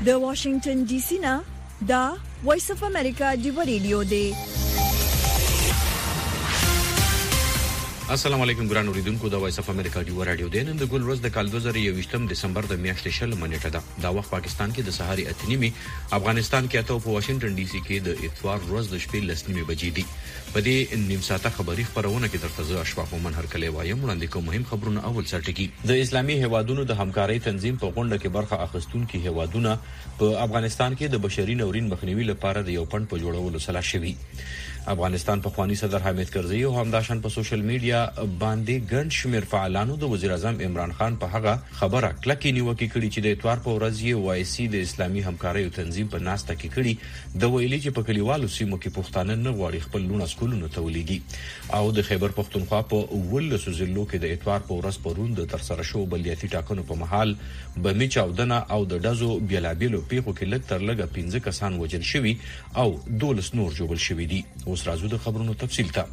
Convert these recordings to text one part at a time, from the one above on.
د واشنگټن ډي سي نه دا وایس اف امریکا دی ریډیو دی. السلام علیکم ګران اوریدونکو، د وایس اف امریکا دی رادیو دی. نن د ګل ورځ د کال 2021 دسمبر د میاشتې 20 منېټه ده. دا وخت پاکستان کې د سهاري 8:30، افغانستان کې اته په واشنگټن ډي سي کې د اتوار ورځ د شپې 10:30 بجې دي. په دې نیم ساعته خبري خبرونه کې درته زه اشفاق مومن هرکلی وایم. وړاندې کوم مهم خبرونه. اول سرټکی د اسلامي هیوادونو د همکارۍ تنظیم په غونډه کې برخه اخیستونکو هیوادونه په افغانستان کې د بشري ناورین مخنیوي لپاره د یو پند په جوړولو سلا شوي. افغانستان په خواني صدر حامد کرزي او همداشان په سوشل میډیا باندې ګڼ شمېر فعالانو د وزیر اعظم عمران خان په هغه خبره کلکې نیوکه کړې چې د اتوار په ورځ یې وایسي د اسلامي همکارۍ تنظیم په ناسته کې کړي د ویلي چې په کلیوالو سیمو کې پښتانه نه غواړي خپل لونه سکولونو ته ولېږي. او د خیبر پښتونخوا په ولسو ضلعو کې د اتوار په ورځ پرون د ترسره شو بلدیاتي ټاکنو په محل بمي چاودنه او د ډزو بیلابیلو پیښو کې لږ تر لږه 15 کسان وژل شوي او 12 نور ژوبل شوي دي. اوس راځو د خبرونو تفصیل ته.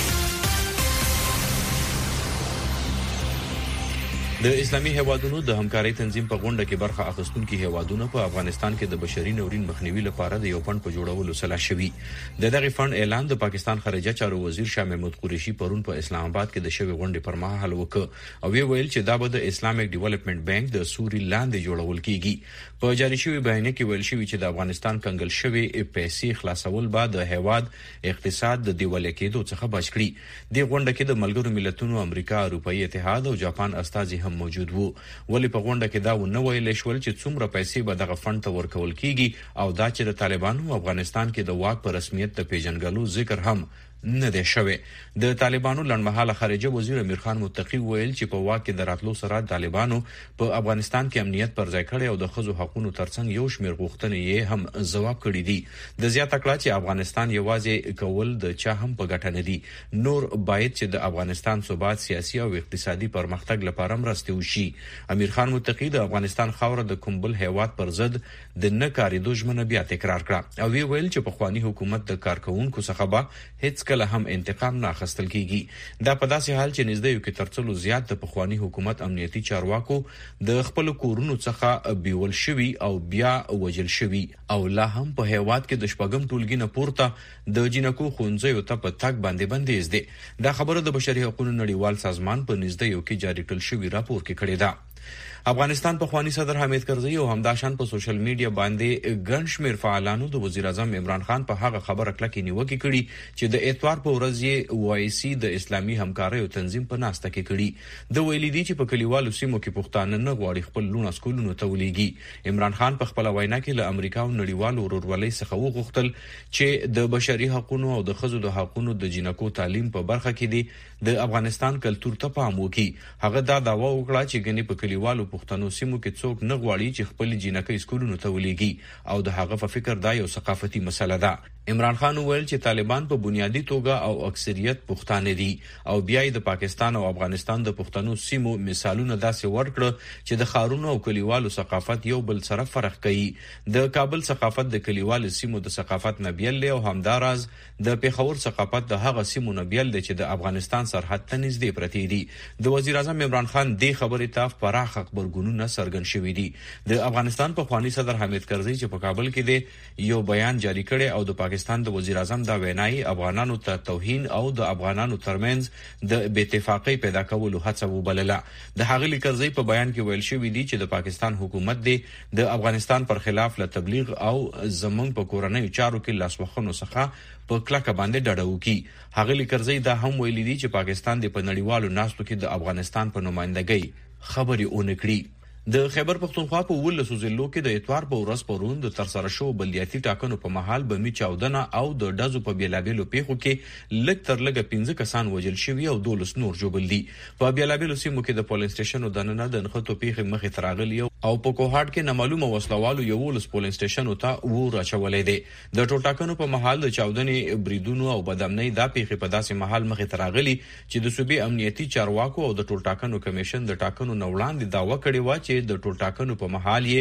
د اسلامي هیوادونو د همکارۍ تنظیم په غونډه کې برخه اخیستونکو هیوادونو په افغانستان کې د بشري ناورین مخنیوي لپاره د یو فند په جوړولو سلا شوي. د دغه فند اعلان د پاکستان خارجه چارو وزیر شاه محمود قریشي پرون په اسلام آباد کې د شوی غونډې پر مهال وکړ او ویل چې دا به د اسلامیک ډیولپمنٹ بانک د سوري لاندې جوړول کیږي. په جاري شوی بیان کې ویل شوی چې د افغانستان کنګل شوی پیسې خلاصول بعد د هیواد اقتصاد د دیوالیه کېدو څخه بچ کړي. د غونډه کې د ملګرو ملتونو، امریکا، اروپאי اتحاد او جاپان استازي هم موجود وو. ولی په غونډه کې دا ونه ویل شول چې څومره پیسې به دغه فند ته ورکول کیږي او دا چې د طالبانو افغانستان کې د واک پر رسمیت د پیژنګلو ذکر هم نه دی شوی. د طالبانو لړمحاله خارجه وزیر امیر خان متقی ویل چې په واک کې دراتلو سره طالبانو په افغانستان کې امنیت پر ځای کړی او د خزو حقوقو ترڅنګ یو شمېر غوښتنې یې هم ځواب کړی دي. د زیاته کړه چې افغانستان یوازې کول د چا هم په ګټه نه دي. نور باید چې د افغانستان ثبات، سیاسي او اقتصادي پرمختګ لپاره مرسته وشي. امیر خان متقی د افغانستان خاوره د کومبل هیواد پر ضد د نه کاریدو ژمنه بیا تکرار کړه او ویل چې په خواني حکومت د کارکونکو څخه به هیڅ کله هم انتقام نه اخیستل کیږي. دا په داسې حال چې نږدې یو کې ترڅلو زیات د پخوانی حکومت امنیتي چارواکو د خپل کورونو څخه بیول شوي او بیا وجل شوي او لا هم په هیواد کې د شپږم ټولګي نه پورته د جنکو خونځیو ته په تک باندې بندیز دي. دا خبره د بشري حقوقو نړیوال سازمان په نږدې یو کې جاری کړل شوی راپور کې کړې ده. افغانستان په خواني صدر حامد کرزي او همداشان په سوشل میډیا باندې ګڼ شمېر فعالانو د وزیر اعظم عمران خان په هغه خبره کلکې نیوکه کړي چې د اتوار په ورځ یې وایسي د اسلامي همکارۍ تنظیم په ناسته کې کړي. د ویلي دي چې په کلیوالو سیمو کې پښتانه نه غواړي خپل لونه سکولونو ته ولېږي. عمران خان په خپل وینا کې له امریکا او نړیوالو ورورولۍ څخه وغوښتل چې د بشري حقوقو او د خزو د حقوقو د جنکو تعلیم په برخه کې دي د افغانستان کلتور ته پام وکړي. هغه دا دعوا وکړه چې ګنې په کلیوالو پښتنو سیمو کې څوک نه غواړي چې خپل جنکې سکولونو ته ولېږي او د هغه په فکر دا یو ثقافتي مسله ده. عمران خان ویل چې طالبان په بنیادی توګه او اکثریت پښتانه دي او بیا د پاکستان او افغانستان د پښتنو سیمو مثالونه داسې ورکړه چې د خارونو او کلیوالو ثقافت یو بل سره فرق کوي. د کابل ثقافت د کلیوالو سیمو د ثقافت نه بیل دی او همداراز د پیښور ثقافت د هغه سیمو نه بیل دی چې د افغانستان سرحد ته نږدې پرتې دي. د وزیر اعظم عمران خان د خبرې ته پراخ خبرګونونه څرګند شوي دي. د افغانستان په خواني صدر حامد کرزي چې په کابل کې دی یو بیان جاری کړي او د پاکستان د وزیر اعظم دا وینای افغانانو ته توهین او د افغانانو ترمنځ د بې اتفاقۍ پیدا کولو هڅه وبلله. د هغه کرزي په بیان کې ویل شوی دی چې د پاکستان حکومت دی د افغانستان پر خلاف له تبلیغ او زمونږ په کورنۍ چارو کې لاسوخنو څخه په کلکه باندې ډډه وکړي. هغه کرزي دا هم ویلي دی چې پاکستان د په نړیوالو ناستو کې د افغانستان په نمائندګۍ خبرې اونکړي. د خیبر پښتونخوا په ولسو ضلعو کې د اتوار په ورځ پرون د ترسره شو بلدیاتي ټاکنو په محل بمي چاودنه او د ډزو په بیلابیلو پیښو کې لږ تر لږه 15 کسان وژل شوي او 12 نور ژوبل دي. په بیلابیلو سیمو کې د پولیس سټیشنو دننه د نښتو پیښې مخې ته راغلي او په کوهاټ کې نامعلومه وسلوالو یو ولس پولیس سټیشنو ته ور اچولې دي. د ټولټاکنو په محل د چاودنې بریدونو او بدامنۍ دا پیښې په داسې محل مخې ته راغلي چې د صوبې امنیتي چارواکو او د ټولټاکنو کمیشن د ټاکنو نوړاندې داوا کړې و چې د ټولټاکنو په محل یې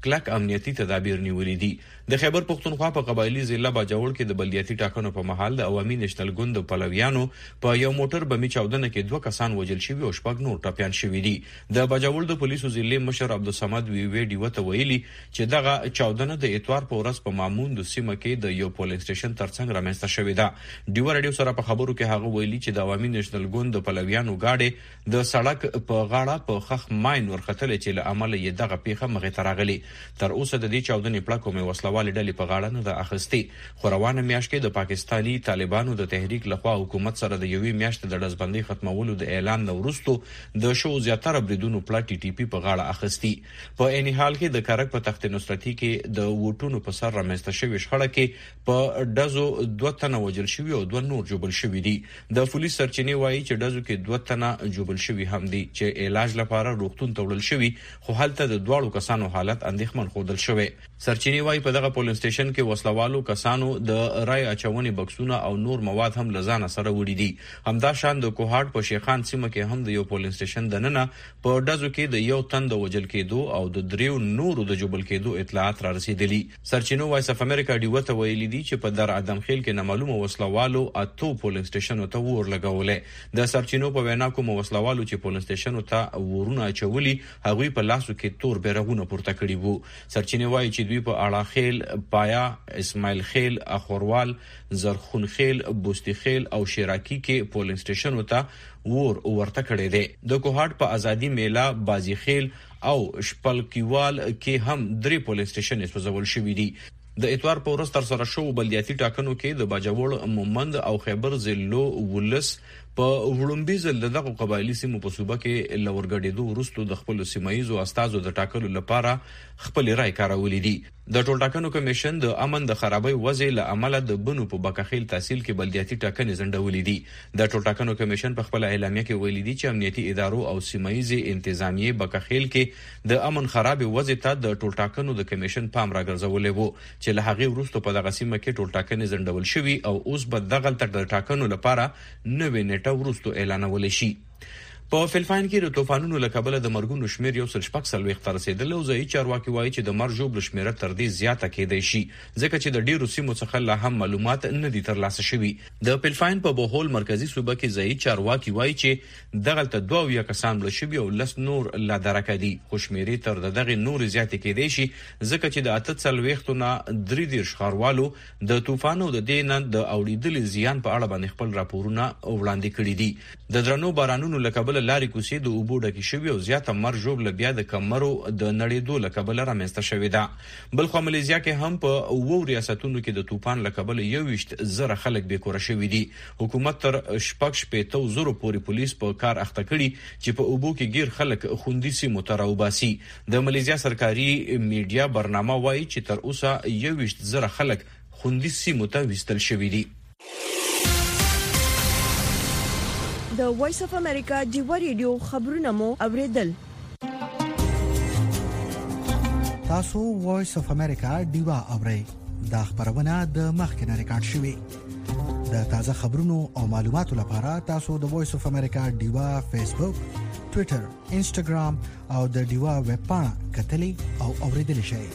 کلک امنیتي تدابیر نیولې دي د خیبر پختونخوا په قبایلی ضلع باجوړ کې د بلدیاتي ټاکنو په محل د عوامي نېشنل ګوند پلویانو په یو موټر بمي چاودنه کې 2 کسان وژل شوي او 6 نور ټپيان شوي دي د باجوړ د پولیسو ضلع مشر عبدالصمد ویډیو ته ویلي چې دغه چاودنه د اتوار په ورځ په مامون د سیمه کې د یو پولیس سټیشن ترڅنګ رامنځته شوې ده ډیو رادیو سره په خبرو کې هغه ویلي چې د عوامي نېشنل ګوند پلویانو گاډي د سړک په غاړه په خخ ماين ورختل چې له عمل یې دغه پیښه مغه تراغلي تر اوسه د دې چاودنې پړکو مې وسلوال ډلې په غاړه نه د اخستي خوروانه میاشت کې د پاکستاني طالبانو د تحریک لخوا حکومت سره د یوې میاشت د ډزبندۍ ختمولو د اعلان وروسته د شو زیاتره بریدونو پلاټي ټي پی په غاړه اخستي په اني حال کې د کارک په تخت نصرتي کې د ووټونو په سر رامنځته شوی شخړه کې په دزو 2 تنه وژل شوی او 2 نور جوړل شوی دي د پولیس سرچینې وایي چې دزو کې 2 تنه جوړل شوی هم دي چې علاج لپاره روغتون ته وړل شوی خو هلته د دوړو کسانو حالت اندېښمن ښودل شوی سرچینې وایي په دغه پولیس سټیشن کې وسلوالو کسانو د رای اچونې بکسونه او نور مواد هم لزانه سره وړي دي همدا شان د کوهاټ په شیخان سیمه کې هم د یو پولیس سټیشن دننه په دزو کې د یو تن د وژل کېدو او د 3 نورو د جوړل کېدو اطلاعات را رسیدلي سرچینو وایس اف امریکا ډیو ته ویلي دي چې په در ادم خیل کې نامعلومه وسلوالو اته پولیس سټیشن ته ور لګولې د سرچینو په وینا کوم وسلوالو چې پولیس سټیشن ته ورونه اچولي هغوی په لاسو کې تور بیرغونه پورته کړي وو سرچینې وایي چې دوی په اړه خیل پایا اسماعیل خیل اخوروال زرخون خیل بوستی خیل او شیراکی کې پولیس سټیشن ته ورته کړي دي د کوهاټ په ازادي میله بازی خیل او شپلکیوال کې هم 3 پولیس سټیشن سوځول شوي دي د اتوار په ورځ تر سره شو بلدیاتي ټاکنو کې د باجوړ مومند او خیبر ضلعو ولس په وړومبي ځل دغه قبایلی سیمو په صوبه کې لورګډېدو وروسته د خپل سیمایي استادو د ټاکلو لپاره خپل رائے کارولې دي د ټول ټاکنو کمیشن د امن د خرابۍ وضع له عمله د بنو په بکخیل تحصیل کې بلدیاتي ټاکنې زندولې دي د ټول ټاکنو کمیشن په خپل اعلامیه کې ویلي دي چې امنیتي ادارو او سیمایي انتظامیه بکخیل کې د امن خراب وضع ته د ټول ټاکنو د کمیشن پام راګرځولې وو چې له هغه وروسته په دغه سیمه کې ټول ټاکنې زندول شوي او اوس به دغه تر ټاکنو لپاره نوې نیټه ورستو اعلانول شي په فلپاین کې د طوفانونو له کبله د مرګونو شمیر یو 140 ته رسیدلی او ځایي چارواکي وایي چې د مرګ ژوبل شمیره تر دې زیاته کېدای شي ځکه چې د ډیرو سیمو څخه لا هم معلومات نه دي ترلاسه شوي د فلپاین په بوهول مرکزی صوبه کې ځایي چارواکي وایي چې دغلته 2 کسان مړه شوي او 10 نور لا درکه دي خو شمیرې تر دغه نور زیاتې کېدای شي ځکه چې د 48 3 ښاروالو د طوفانو د دینن د اوریدلې زیان په اړه باندې خپل راپورونه وړاندې کړي دي د درنو بارانونو له کبله لارې کوڅې د اوبو ډکې شوي او زیاته مرګ ژوبله بیا د کمرو د نړېدو له کبله رامنځته شوې ده بل خوا ملیزیا کې هم په 2 ریاستونو کې د طوفان له کبله 21,000 خلک بېکوره شوي دي حکومت تر 6,000 پورې پولیس په کار اخته کړي چې په اوبو کې گیر خلک خوندي سیمو ته راوباسي د ملیزیا سرکاري میډیا برنامه وایي چې تر اوسه 21,000 خلک خوندي سیمو ته وستل شوي دي د وایس اف امریکا ډیو ریډیو خبرونه مو اوریدل تاسو وایس اف امریکا ډیو اورئ دا خبرونه د مخکنه ریکارډ شوی د تازه خبرونو او معلوماتو لپاره تاسو د وایس اف امریکا ډیو فیسبوک ټوئیټر انسټاګرام او د ډیو ویب پاڼه کتلی او اوریدل شئ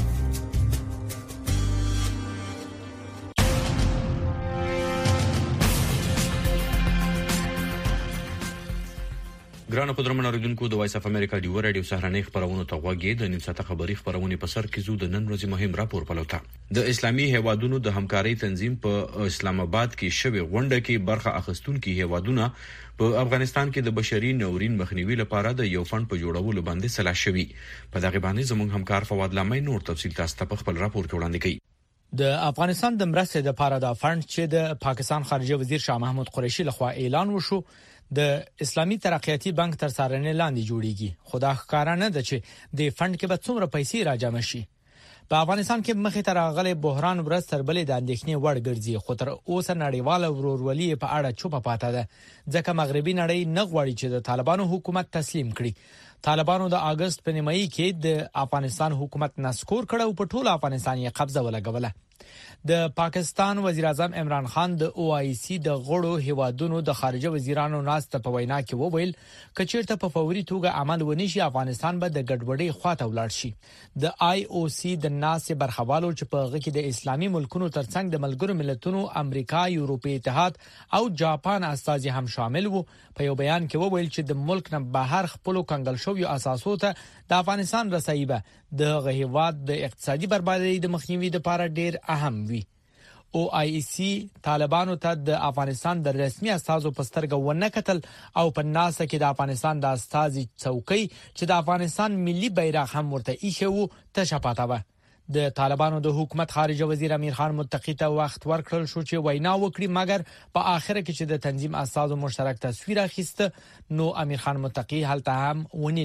ګرانو قدرمن اوریدونکو د وایس اف امریکا ډیو رادیو سهرنۍ خبرونه ته غوږی د نیم ساعته خبری خبرونه په سر کې زو د نن ورځې مهم راپور پلوتا د اسلامي هیوادونو د همکارۍ تنظیم په اسلام آباد کې شوی غونډه کې برخه اخیستونکو هیوادونه په افغانستان کې د بشري ناورین مخنیوي لپاره د یو فند په جوړولو باندې سلا شوي په دغه باندې زموږ همکار فواد لامي نور تفصیل تاسو ته په خپل راپور کې وړاندې کړي د افغانستان د مرستې لپاره د فند چې د پاکستان خارجه وزیر شاه محمود قریشي لخوا اعلان وشو د اسلامي ترقیاتي بانک تر څارنې لاندې جوړیږي خدا ښکارانه ده چې د فند کې به څومره پیسې راجمع شي په افغانستان کې مخې ته راغلي بحران ورځ تر بلې د اندېښنې وړ ګرځي خو تر اوسه نړیواله ورورولي په اړه چوپه پاتې ده ځکه مغربي نړۍ نه غواړي چې د طالبانو حکومت تسلیم کړي طالبانو د اگست په نیمایي کې د افغانستان حکومت نسکور کړ او په ټول افغانستان یې قبضه ولګوله. د پاکستان وزیر اعظم عمران خان د OIC د غړو هیوادونو د خارجه وزیرانو ناست په وینا کې وویل کچیرته په فوري توګه عمل ونشي افغانستان به د ګډوډۍ خواته ولاړ شي. د IOC د ناست برخوالو چې په غږ کې د اسلامي ملکونو ترڅنګ د ملګرو ملتونو امریکا، یورپی اتحاد او جاپان استازي هم شامل وو په یو بیان کې وویل چې د ملک نه بهر خپل کنګل شوی اساسو ته د افغانستان رسایي به د غهیواد د اقتصادي بربادۍ د مخنیوي لپاره ډیر اهم وي. OIC طالبانو ته د افغانستان د رسمي استازو په سترګه ونه کتل او په ناسه کې د افغانستان د استازي څوکۍ چې د افغانستان ملي بیرغ هم ورته ایښی وو تشه پاته وه. د طالبانو د حکومت خارجه وزیر امیر خان متقی ته وخت ورکړل شو چې وینا وکړي، مګر په اخر کې چې د تنظیم استازو مشترک تصویر اخیسته نو امیر خان متقی هلته هم ونی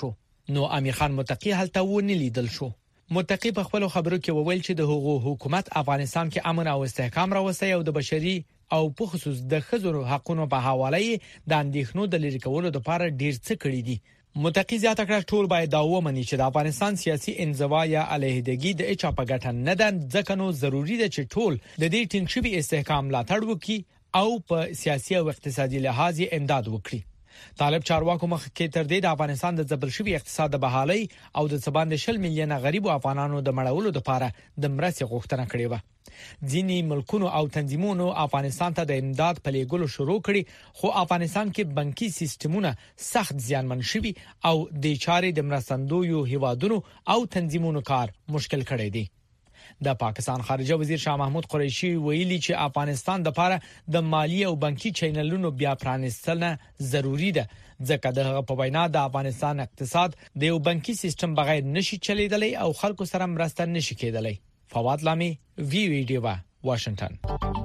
لیدل شو. متقی په خپل خبرو کې وویل چې د حکومت افغانستان کې امن او استحکام راوستي او د بشري او په خصوص د ښځو حقوقو په حواله د اندېښنو د لرې کولو لپاره ډیر څه کړی دي. متقی زیاته کړه ټول باید دا ومني چې د افغانستان سیاسي انزوا یا علیحدګي د اچا په ګټه نه ده، ځکه نو ضروری ده چې ټول د دې ټینګ شوی استحکام ملاتړ وکړي او په سیاسي او اقتصادي لحاظ امداد وکړي. طالب چارواکو مخ کې تر دې د افغانستان د ځبل شوی اقتصاد د بحالي او د 40 میلیونه غریب افغانانو د مړولو لپاره د مرستې غوښتنه کړې و. ځینې ملکونو او تنظیمونو افغانستان ته د امداد په لېږلو شروع کړي، خو افغانستان کې بانکي سیستمونه سخت زیانمن شوي او د چارې د مرستندویو هیوادونو او تنظیمونو کار مشکل کړی دی. د پاکستان خارجه وزیر شاه محمود قریشي ویلي چې افغانستان د لپاره د مالی او بانکي چینلونو بیا پرانیستل ضروری ده، ځکه د په وینا د افغانستان اقتصاد د یو بانکي سیستم بغیر نشي چلیدلی او خلکو سره مرسته نشي کېدلی. فواد لامي ویډیو واشنگټن.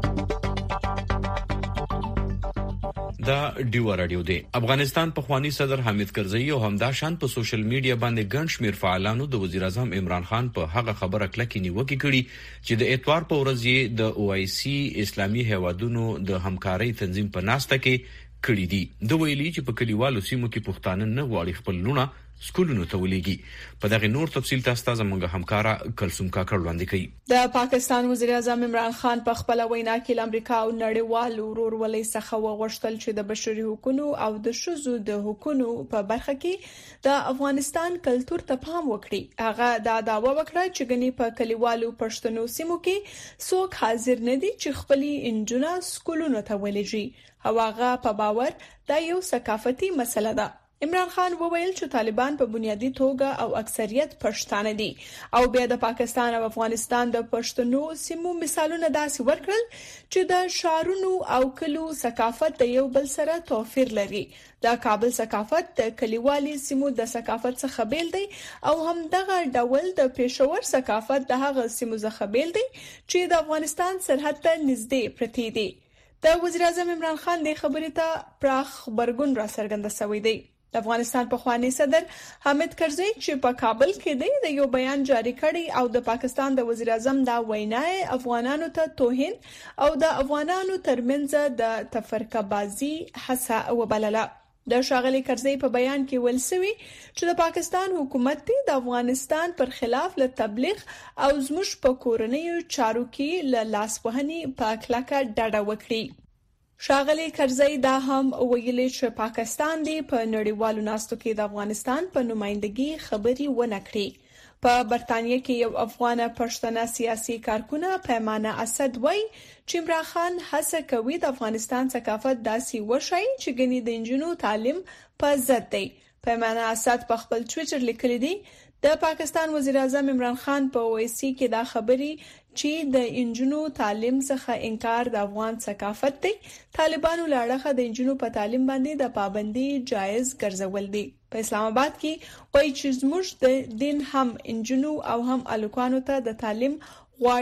دا ډیو رادیو دی. افغانستان په خوانی صدر حامد کرزئی او همداشان په سوشل میډیا باندې ګڼ شمیر فعالانو د وزیر اعظم عمران خان په هغه خبره کلکې نیوکه کړي چې د اتوار په ورځ یې د OIC اسلامي هیوادونو د همکارۍ تنظیم په ناسته کې کړي دي. د ویلي چې په کلیوالو سیمو کې پښتانه نه غواړي خپل لونه سکولونو ته ولېږي. په دغه نور تفصیل تاسو زموږ همکارا کلثوم کاکړ وړاندې کوي. د پاکستان وزیر اعظم عمران خان په خپل وینا کې امریکا او نړیوال ورورولۍ څخه وغوښتل چې د بشري حقوقو او د ښځو د حقوقو په برخه کې د افغانستان کلتور ته پام وکړي. هغه دا دعوه وکړه چې ګنې په کلیوالو پښتنو سیمو کې څوک حاضر نه دي چې خپل انجونه سکولونو ته ولېږي. هغه په باور دا یو ثقافتي مسله ده. عمران خان وویل چې طالبان په بنیادی توګه او اکثریت پښتانه دي او بیا د پاکستان او افغانستان د پښتنو سیمو مثالونه داسې ورکړل چې د شارونو او کلو ثقافت د یو بل سره توپیر لري. د کابل ثقافت د کلیوالي سیمو د ثقافت څخه بیل دی او هم دغه ډول د پېښور ثقافت د هغه سیمو څخه بیل دی چې د افغانستان سرحد ته نږدې پرتی دي. د وزیر اعظم عمران خان د خبرې ته پراخ خبرګون را څرګند شوی دی. د افغانستان په خوانی صدر حامد کرزئی چې په کابل کې د یو بیان جاری کړی او د پاکستان د وزیر اعظم دا وینا افغانانو ته توهین او د افغانانو ترمنځ د تفرقه بازی هڅه وبلله. د شاغلي کرزئی په بیان کې ویل شوی چې د پاکستان حکومت د افغانستان پر خلاف له تبلیغ او زموږ په کورنیو چارو کې له لاسوهنې په کلکه ډډه وکړي. شاغلي کرزئی دا هم ویلي چې پاکستان دی په نړیوالو ناستو کې د افغانستان په نمائندګي خبري ونه کړي. په برتانیې کې یو افغان پښتنه سیاسي کارکونه پیمانه اسد وایي چې عمران خان هڅه کوي د افغانستان ثقافت داسې وشي چې ګنې د انجونو تعلیم په ضد دی. پیمانه اسد په خپل ټویټر لیکلی دی د پاکستان وزیر اعظم عمران خان په OIC کې دا خبري چې د انجونو تعلیم څخه انکار د افغان ثقافت دی. طالبانو لاړه د انجونو په تعلیم باندې د پابندي جایز ګرځول دي. په اسلام آباد کې وایي چې زموږ د دین هم انجونو او هم الکوانو ته د تعلیم غواړي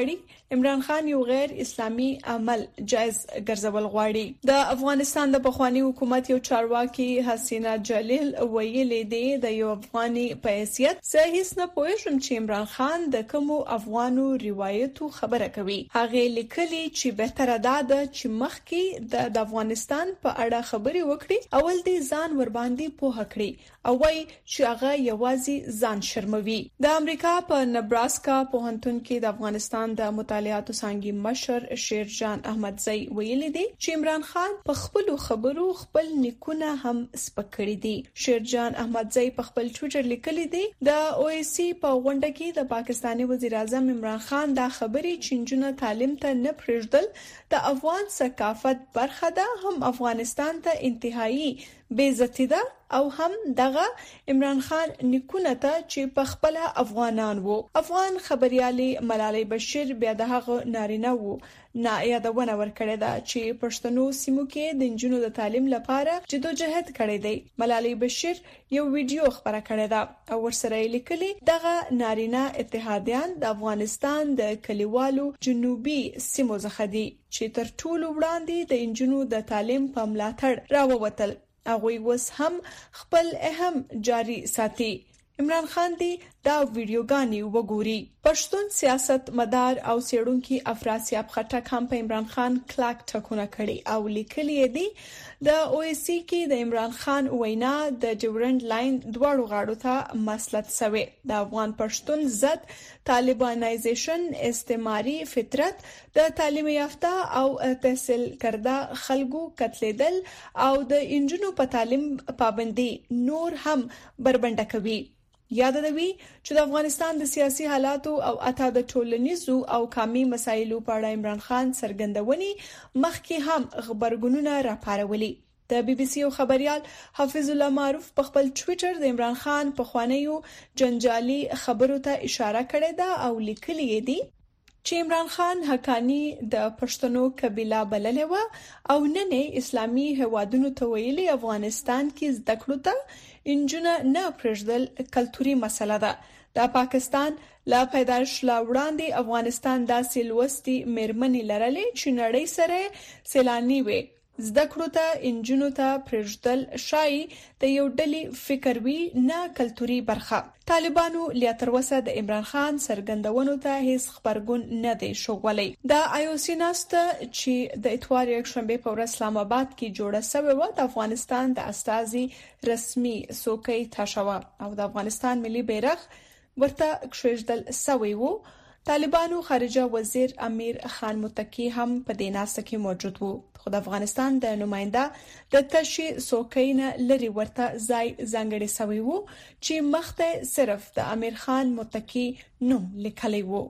عمران خان یو غیر اسلامي عمل جائز ګرځول غواړي. د افغانستان د پخوانی حکومت یو چارواکي حسینا جلیل ویلي دی د یو افغاني په حیثیت صحیح نه پوهیږم چې عمران خان د کوم افغانو روایتو خبره کوي. هغه لیکلي چې بهتره ده چې مخکې د افغانستان په اړه خبري وکړي، اول دې ځان ور باندې پوه کړي او وايي چې هغه یوازې ځان شرموي. د امریکا په نبراسکا پوهنتون کې د افغانستان د مطالعاتو څانګې مشر شیرجان احمدزی ویلي دی چې عمران خان په خپل خبرو خپل نیکونه هم سپکړي دي. شیرجان احمدزی په خپل ټوئیټر لیکلي دی د OIC په غونډه کې د پاکستاني وزیر اعظم عمران خان دا خبري چې نجونې تعلیم ته نه پرېږدل د افغان ثقافت برخه ده، هم افغانستان ته انتهایی بیزتی ده او هم دغه عمران خان نیکونه ته چې په خپل افغانان وو. افغان خبريالي ملالۍ بشیر بیا دغه نارینه وو نه یادونه ورکړه ده چې پښتنو سیمو کې د نجونو د تعلیم لپاره جدوجہد کړې دی. ملالۍ بشیر یو ویډیو خبره کړې ده او ورسره لیکلي دغه نارینه اتحادیان د افغانستان د کلیوالو جنوبي سیمو څخه دي چې تر ټولو وړاندې د نجونو د تعلیم په ملاتړ راووتل. هغه اوس هم خپل اهم جاری ساتي. عمران خان دی دا ویډیوګانی وګوري. پښتون سیاست مدار او سیړونکو افراسیاب خټک هم په عمران خان کلاک ټکونه کړي او لیکلي دي د OIC کې د عمران خان وینا د ډیورنډ لاین دواړو غاړو ته مسلط شوی. د افغان پښتون ضد طالبانایزیشن، استعماري فطرت، د تعلیم یافته او تحصیل کرده خلکو قتلېدل او د انجونو په تعلیم پابندي نور هم بربنډه کوي. یاد دوی چې د افغانستان د سیاسي حالاتو او اته د ټولنیزو او قومي مسایلو په اړه عمران خان څرګندونې مخکې هم خبرګونونه راپارولي. د BBC او خبريال حافظ الله معروف په خپل ټوئیټر د عمران خان په خوانیو جنجالي خبرو ته اشاره کړې ده او لیکلي دي چې عمران خان حقانی د پښتنو قبيله بللې و او نن اسلامي هوادونو ته ویلي افغانستان کې زده کړو ته انجونه نه پرېږدل کلتوري مسله ده. د پاکستان لا پیدایش لا وړاندې افغانستان داسې لوستي مېرمنې لرلې چې نړۍ سره سیلانی وي. زده کړو ته انجونو ته پرېږدل شای د یو ډلې فکر وی نه کلتوري برخه. طالبانو لا تر اوسه د عمران خان څرګندونو ته هیڅ خبرګون نه دی شوغلی. د IOC ناسته چې د اتوار یک شنبه په ورځ اسلام آباد کې جوړه شوې و د افغانستان د استازي رسمي څوکۍ تاشوا او د افغانستان ملي بیرغ ورته کښېږدل شوی وو. طالبانو خارجه وزیر امیر خان متکی هم په دې ناسته کې موجود وو. خو د افغانستان د نماینده د تشي سوکینه لري ورته ځای ځانګړی شوی وو چې مخته صرف د امیر خان متکی نوم لیکلی وو.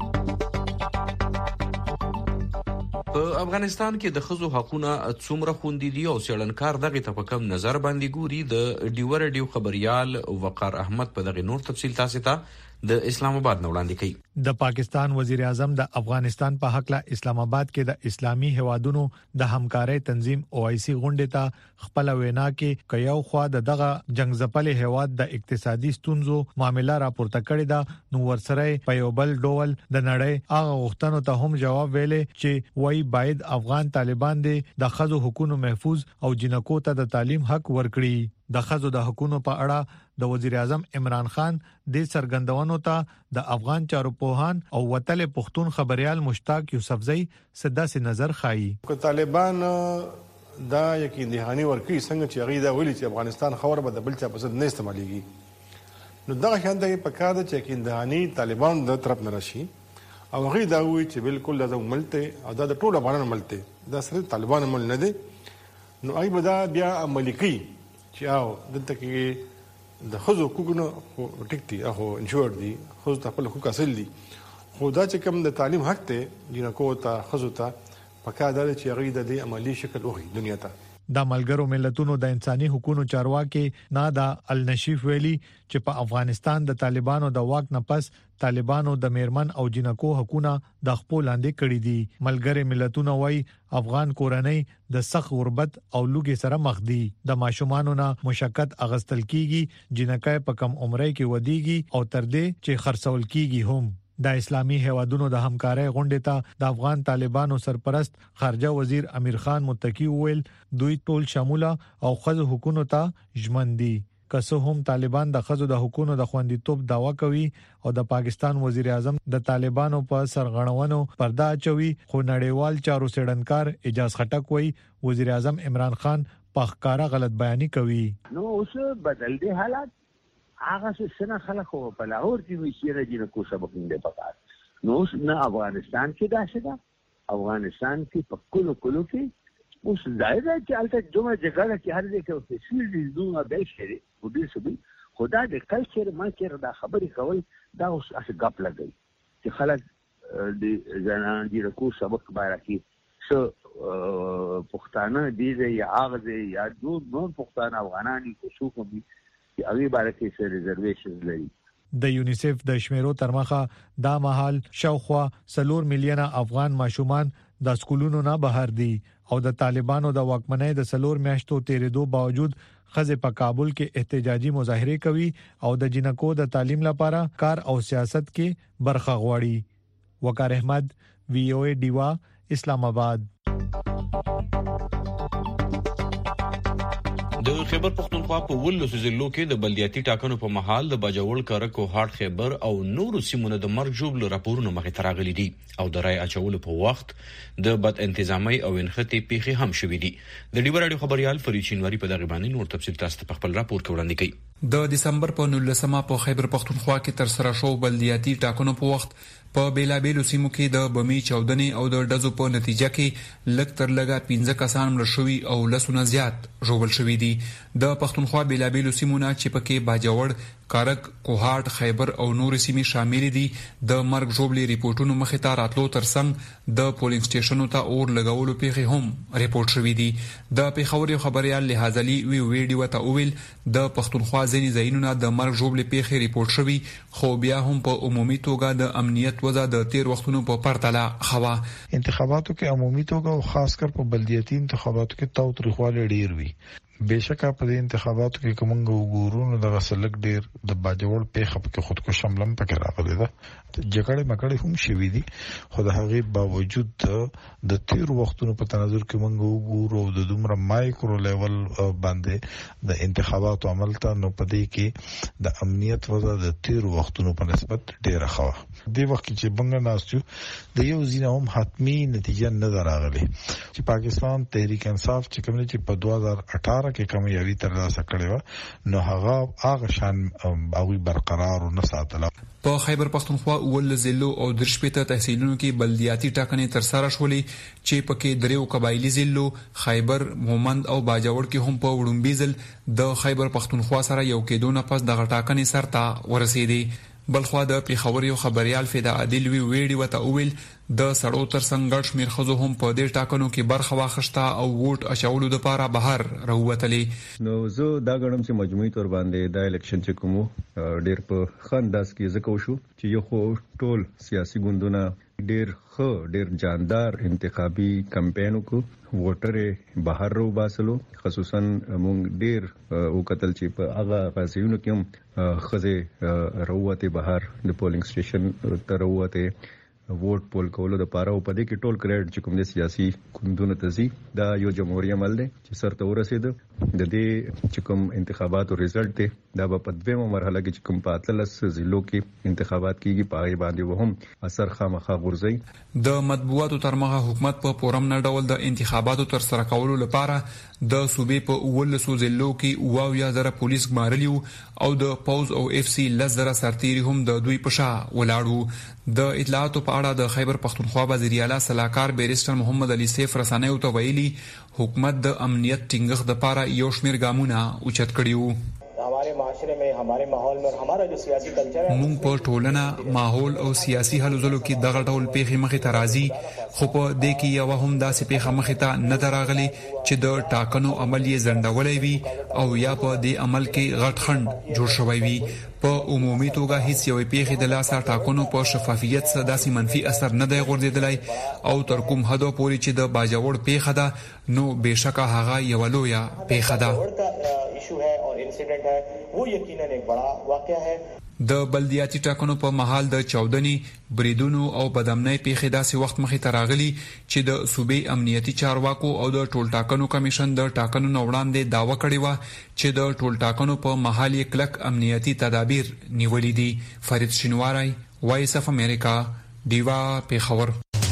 په افغانستان کې د ښځو حقوقونه څومره خوندي دي او څېړنکار دغه ته په کم نظر باندې ګوري. د ډیو خبريال وقار احمد په دغه نور تفصیل تاسو ته د اسلام آباد نو وړاندې کړي. د پاکستان وزیر اعظم د افغانستان په حق له اسلام آباد کې د اسلامي هوادونو د همکارۍ تنظیم OIC غونډه ته خپل وینا کې کيو خوا دغه جنگ زپل هواد د اقتصادي ستونزو معاملې راپورته کړې ده نو ورسره په یو بل ډول د نړۍ هغه غوښتنو ته هم جواب ویلې چې وای باید افغان طالبان د خځو حقوقو محفوظ او جنکو ته د تعلیم حق ورکړي. د خځو د حقوقو په اړه د وزیر اعظم عمران خان د سرګندونو ته د افغان چارو پوهان او وتل پښتون خبريال مشتاق یوسفزئی سدا سي نظر خایي. طالبان دا یقین دهانی ورکی څنګه چې غیدا ویلي چې افغانستان خبر به د بل چا په ضد نه استعماليږي نو دا شانته په کار د چې یقین دهانی طالبان د طرف نه راشي او غیدا وی چې بالکل د ملته او د ټولو افغانانو ملته دا سره طالبان مل نه دي نو ای بدا بیا عملیکی چې او دلته کې د خزو کوګنو ټیک دي او انشور دي خو ته خپل حقوق حاصل دي خو دا چې کوم د تعلیم حق ته جنکو ته خزو ته پکاده چې غیدا دي عملی شکل وغي دنیا ته. د ملګرو ملتونو د انساني حقوقو چارواکي نادا النشیف ویلي چې په افغانستان د طالبانو د واک نه پس طالبانو د میرمن او جنکو حقوقونه د خپل لاندې کړی دي. ملګری ملتونه وایي افغان کورنۍ د سخت غربت او لوګي سره مخ دي. د ماشومانو نه مشکل اغستل کیږي، جنکای په کم عمرۍ کې ودیږي او تر دې چې خرڅول کیږي هم. د اسلامي هیوادونو د همکارۍ غونډې ته د افغان طالبانو سرپرست خارجه وزیر امیر خان متقی ویل دوی ټول شامله او خځو حقوقو ته ژمن دي. که هم طالبان د خځو د حقوقو د خوندیتوب داوا کوي او د پاکستان وزیر اعظم د طالبانو په سرغړونو پرده اچوي، خو نړیوال چارو څېړنکار اجاز خټک وایي وزیر اعظم عمران خان په ښکارا غلط بیاني کوي. نو اوس بدل دي حالات هغه څه خلک په لاهور کې وي چې راځي نو سبق نه پکار نو نه افغانستان کې دا څه ده افغانستان کې په کلو کې اوس ظاهر دی چې البته دوه جګړه کې هر ځای کې فسیل دي دوه به شي او دې سبي خدا دې کلچر ما کې دا خبرې کول دا اوس اس غپ لګي چې خلک دې ځان دې کو سبق بایره کې څو پښتانه دې یا هغه دې یا نور پښتانه افغانان کو څو کوي چې هغه باره کې څه ریزرویشنز لري. د یونیسف د شمیرو ترمخه دا مهال شاوخوا 4 میلیونه افغان ماشومان د سکولونو نه بهر دي او د طالبانو د واکمنۍ د 4 میاشتو تیرېدو باوجود خزه په کابل کې احتجاجي مظاهره کوي او د جنکو د تعلیم لپاره کار او سیاست کې برخه غواړي. وقار احمد VOA ډیوا اسلام آباد. د خیبر پختونخوا په ولس ضلعو کې د بلدیاتي ټاکنو په محل د باجوړ کارک او هارت خیبر او نورو سیمونو د مرګ جوړ راپورونه مخې ته راغلي دي او د رای اچولو په وخت د بد انتظامي او انخته پیخي هم شوې دي. د ډیبر اړیو خبريال فرید شینواری په دغه باندې نور تفصیل تاسو په خپل راپور کې وړاندې کوي. د دسمبر په 19مه په خیبر پختونخوا کې تر سره شو بلدیاتي ټاکنو په وخت په بیلابیلو سیمو کې د بمی چاودنې او د ډزو په نتیجه کې لږ تر لږه 15 کسان مړ شوي او لسونه زیات ژوبل شوي دي. د پختونخوا بیلابیلو سیمونه چې پکې باجوړ کارک کوهاټ خیبر او نور سیمې شامل دي د مرګ ژوبلې ریپورتونو مخې ته راتلو ترڅنګ د پولینګ سټیشنونو ته اور لګولو پیښې هم ریپورت شوې دي. د پیښور خبريال لحاظ علي ویډیو ته ویل د پختونخوا ځینې ځایونو د مرګ ژوبلې پیښې ریپورت شوي خو بیا هم په عمومي توګه د امنیت وضع د تیر وختونو په پرتله خوا. انتخاباتو کې عمومي توګه او خاص کر په بلدیاتي انتخاباتو کې تاوتریخواله ډیر وي. بهشکه په دې انتخاباتو کې کومنګ وګورونو د غسلک ډیر د باجوړ پیښه په خودکش حمله پکې راغلی ده. جګړه مکړې هم شوې دي خو د هغه باوجود د تیر وختونو په تناظر کې موږ وګورو د دومره مایکرو لیول باندې د انتخاباتو عمل ته نو پدې کې د امنیت وضع د تیر وختونو په نسبت ډیره ښه. د وخت چې بنګ ناستو د یو ځینې هم حتمی نتیجه نه دراغلي چې پاکستان تحریک انصاف چې کوم چې په 2018 کې کامیابی ترلاسه کړې و نو هغه شان او برقرار او نه ساتله. په خیبر پختونخوا ول ضلعو او درشپته تحصیلونو کې بلدیاتي ټاکنې تر سره شولې چې پکې دریو قبایلی ضلعو خیبر مومند او باجوړ کې هم په وړومبي ځل د خیبر پختونخوا سره یو کېدو نه پس د ټاکنې سرته ورسېدي. بلخوا د پیښور یو خبريال فدا عادل ویډیو ته ویل د سړو تر څنګه شمیر خزو هم په دې ټاکنو کې برخه واخښتا او ووټ اچولو لپاره بهر راووتلې. نو زه دا غړم چې مجموعي تور باندې د الیکشن چې کوم ډیر په خنداس کې زکو شو چې یو خو ټول سیاسي ګوندونه ډیر جاندار انتخابي کمپاین کو ووټر بهر رو باسلو خصوصا مونږ ډیر او قتل چې په هغه غازیونو کې هم خزه روته بهر د پولینګ سټیشن ته روته ووټ پول کولو د پاره او پدې کې ټول کریډ چې کوم د سیاسي ګوندونو تزي دا یو جمهوریت عمل دی چې سرته ورسید د دې چې کوم انتخاباتو ریزلټ دی دا په دویمه مرحله کې چې کوم په اتلس ضلعو کې انتخابات کیږي پای باندې وهم اثر خامخا غورځي. د مطبوعاتو ترمنځ حکومت په پورم نه ډول د انتخاباتو تر سره کولو لپاره د صوبې په ولسو ضلعو کې 2,000 پولیس ګمارلیو او د پوز او اف سی لزر سرتيري هم د دوی په شا ولاړو. د اطلاعاتو په اړه د خیبر پختونخوا وزیر اعلی صلاحکار بیرستر محمد علي سیف رسانیو ته ویلي حکومت د امنیت ټینګښت لپاره یو شمیر ګامونه اوچت کړیو. हमारे माशरे में हमारे माहौल में और हमारा जो सियासी कल्चर है مونږ په ټولنه ماحول او سیاسي حل زلو کې دغه ډول پیښې مخې ته راځي خو په دې کې یو هم داسې پیښه مخې ته نه دراغلي چې د ټاکنو عمل یې ځنډولې وي او یا په دې عمل کې غټ خند جوړ شوی وي. په عمومي توګه هیڅ یو پیښې د لاسه ټاکنو په شفافیت سره داسې منفي اثر نه دی غورځیدلی او تر کوم حد پورې چې د باجوړ پیښه ده نو بهشکه هغه یو لویه پیښه ده. د بلدیاتي ټاکنو په محل د چاودنې بریدونو او بدامنۍ پیښې داسې وخت مخې ته راغلي چې د صوبې امنیتي چارواکو او د ټول ټاکنو کمیشن د ټاکنو نه وړاندې داوا کړې و چې د ټول ټاکنو په محل یې کلک امنیتي تدابیر نیولې دي. فرید شینواری، وایس اف امریکا، دیوا پیښور.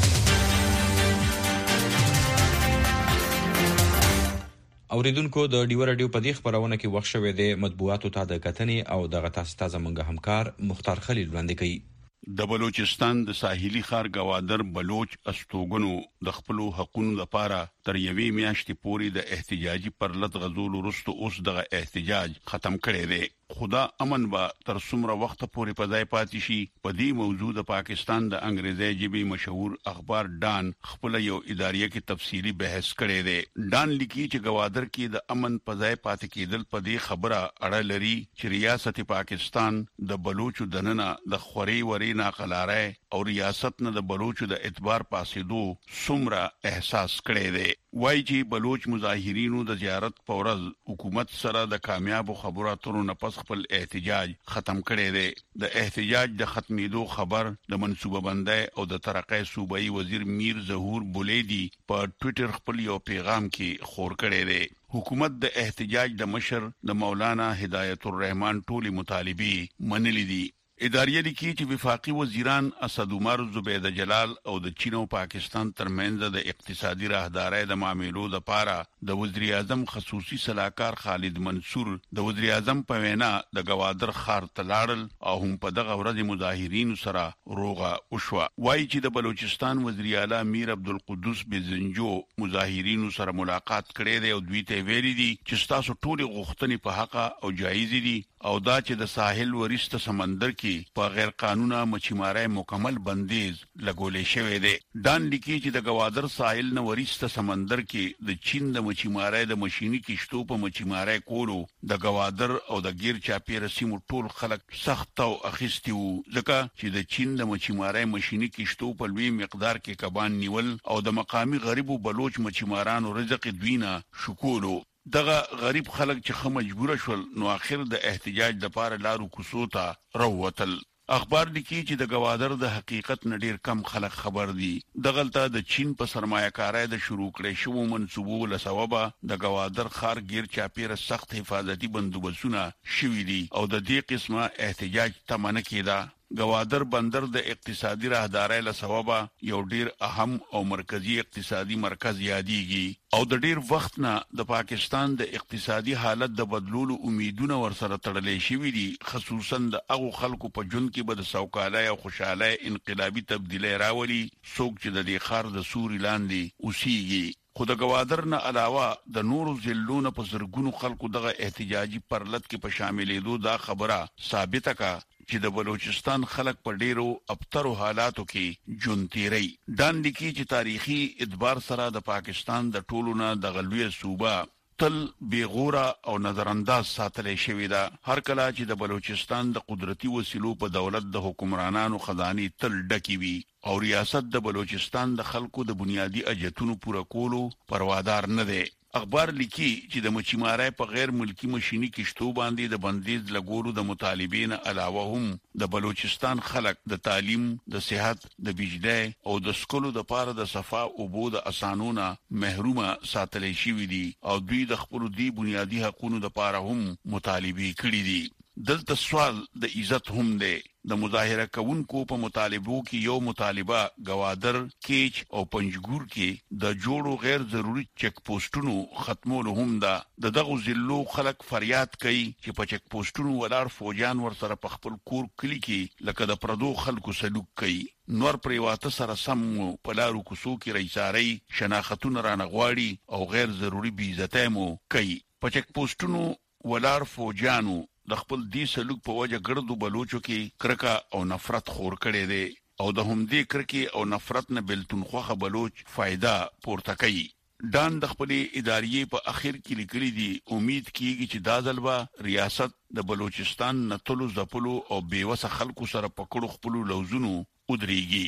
اوریدونکو د ډیو رادیو په دې خبرونه کې وخت شوه د مطبوعاتو ته د کتنې او د تاسو منګه همکار مختار خلیل وړاندې کوي. د بلوچستان د ساحلي ښار گوادر بلوچ استوګنو د خپل حقوقو لپاره تر یوې میاشتې پورې د احتجاجي پرلط غزول وروسته اوس دغه احتجاج ختم کړي دی. خدا امن با تر څومره وخت پورې په ځای پاتې شي. په دې موضوع د پاکستان د انګریزي ژبې مشهور اخبار ډان خپل یو اداریه کې تفصیلی بحث کړي دی. ډان لیکي چې گوادر کې د امن په ځای پاتې کېدل په دې خبره اړه لري چې ریاست پاکستان د بلوچو دننه د خوري وري ناقلاره او ریاست نه د بلوچو د اعتبار پاسېدو څومره احساس کړي دی. وایي چې بلوچ مظاهرینو د زیارت په ورځ حکومت سره د کامیاب خبرو اترو نه پس خپل احتجاج ختم کړي دی. د احتجاج د ختمېدو خبر د منصوبه بندۍ او د ترقۍ صوبایي وزیر میر ظهور بولیدي په ټوئیټر خپل یو پیغام کې خور کړي دی. حکومت د احتجاج د مشر د مولانا هدایت الرحمن ټولي مطالبه منلې دي. اداریه لیکي چې وفاقي وزیران اسد عمر، زبید جلال او د چین او پاکستان ترمنځ د اقتصادي راهدارۍ د معاملو لپاره د وزیر اعظم خصوصي صلاحکار خالد منصور د وزیر اعظم په وینا د گوادر ښار ته لاړل او هم په دغه ورځ مظاهرین سره روغه وشوه. وایي چې د بلوچستان وزیر اعلی میر عبدالقدوس بزنجو مظاهرین سره ملاقات کړي دی او دوی ته ویلي دي چې تاسو ټول غوښتنې په حق او جایز دي او دا چې د ساحل ورسته سمندر کې په غیر قانونه مچیمارۍ مکمل بندیز لګولې شوې ده. ډان لیکي چې د گوادر ساحل نه ورسته سمندر کې د چین د مچیمارۍ د ماشيني کشتو په مچیمارۍ کولو د گوادر او د غیر چاپیره سیمو ټول خلک سخت او اخیستي وو، ځکه چې د چین د مچیمارۍ ماشيني کشتو په لوی مقدار کې کبان نیول او د مقامی غریبو بلوچ مچیمارانو رزق دوینه شکولو. دغه غریب خلک چې خه مجبور شول نو اخر د احتجاج د پاره لارو کوڅو ته راووتل. اخبار لیکي چې د گوادر د حقیقت نډیر کم خلک خبر دي. دغلطه د چین په سرمایه‌کارۍ د شروع کړې شو منسوبو له سببه د گوادر ښار غیر چاپیره سخت حفاظتي بندوبستونه شوي دي او د دې قسمه احتجاج تمنه کېده. گوادر بندر د اقتصادي راهدارۍ له سببه یو ډیر اهم او مرکزی اقتصادي مرکز یادېږي او د ډیر وخت نه د پاکستان د اقتصادي حالت د بدلولو امیدونه ورسره تړلې شوې دي، خصوصا د هغو خلکو په ژوند کې به د سوکالۍ او خوشحالۍ انقلابي تبدیلی راولي څوک چې د دې ښار د سوري لاندې اوسېږي. خو د گوادر نه علاوه د نورو ضلعونو په زرګونو خلکو دغه احتجاجي پرلط کې په شاملېدو دا خبره ثابته کا چې د بلوچستان خلک په ډیرو ابترو حالاتو کې ژوند تیری. ډان لیکي چې تاریخي اعتبار سره د پاکستان د ټولو نه د غلوی صوبه تل بیغوره او نظر انداز ساتلې شوې ده. هر کله چې د بلوچستان د قدرتي وسیلو په دولت د حکمرانانو خزانه تل ډکی وي او ریاست د بلوچستان د خلکو د بنیادی اجتونو پوره کولو پروادار نه دی. اخبار لیکي چې د مچیمارۍ په غیر ملکی ماشيني کشتو باندې د بندیز لګولو د مطالبین علاوه هم د بلوچستان خلک د تعلیم، د صحت، د بجلی او د سکولو د پاره د صفا او بو د اسانونه محرومه ساتلې شوې دي او دوی د خپل دی بنیادی حقوقو د پاره هم مطالبه کړې دي. دلته سوال د عزت هم دی. د مظاهره کوونکو په مطالبو کې یو مطالبه گوادر، کیچ او پنجګور کې د جوړو غیر ضروري چک پوسټونو ختمولو هم ده. دغه ضلعو خلک فریاد کوي چې په چک پوسټونو ولاړ فوجان ورسره په خپل کور کلی کې لکه د پردو خلکو سلوک کوي. نور پریواته سره سم په لارو کوڅو کې رئیساري شناختونه رانغواړي او غیر ضروري بې عزتۍ مو کوي. په چک پوسټونو ولاړ فوجانو د خپل دی سلوک په وجه ګردو بلوچو کې کرکه او نفرت خور کړي دي او د همدې کرکه او نفرت نه بلتون خوخه بلوچ فائدہ پورته کوي. ډان د خپل ادارې په اخر کې لیکلي دي امید کیږي چې دا ځلبا ریاست د بلوچستان نتلو زپلو او بیوسه خلکو سره پکړو خپل لوزونو ودرېږي.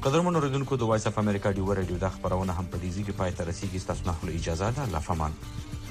قدرمن اوریدونکو د وایس اف امریکا ډیو رادیو د خبرونه هم په دې ځای کې پای ته رسیدي. تاسو نه اجازه ده. الله فامان.